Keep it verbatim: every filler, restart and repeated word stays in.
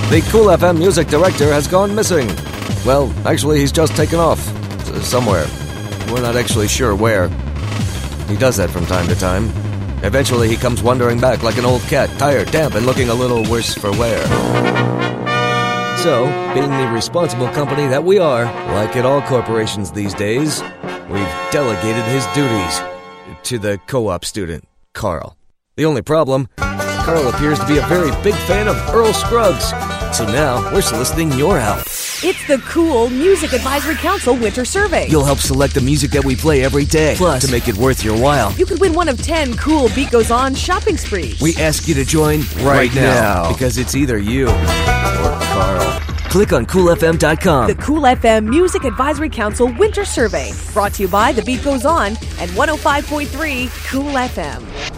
The Cool F M music director has gone missing. Well, actually, he's just taken off. Somewhere. We're not actually sure where. He does that from time to time. Eventually, he comes wandering back like an old cat, tired, damp, and looking a little worse for wear. So, being the responsible company that we are, like at all corporations these days, we've delegated his duties to the co-op student, Carl. The only problem, Carl appears to be a very big fan of Earl Scruggs. So now, we're soliciting your help. It's the Cool Music Advisory Council Winter Survey. You'll help select the music that we play every day. Plus, to make it worth your while, you could win one of ten cool Beat Goes On shopping sprees. We ask you to join right, right now, now because it's either you or Carl. Click on cool f m dot com. The Cool F M Music Advisory Council Winter Survey. Brought to you by The Beat Goes On and one oh five point three Cool F M.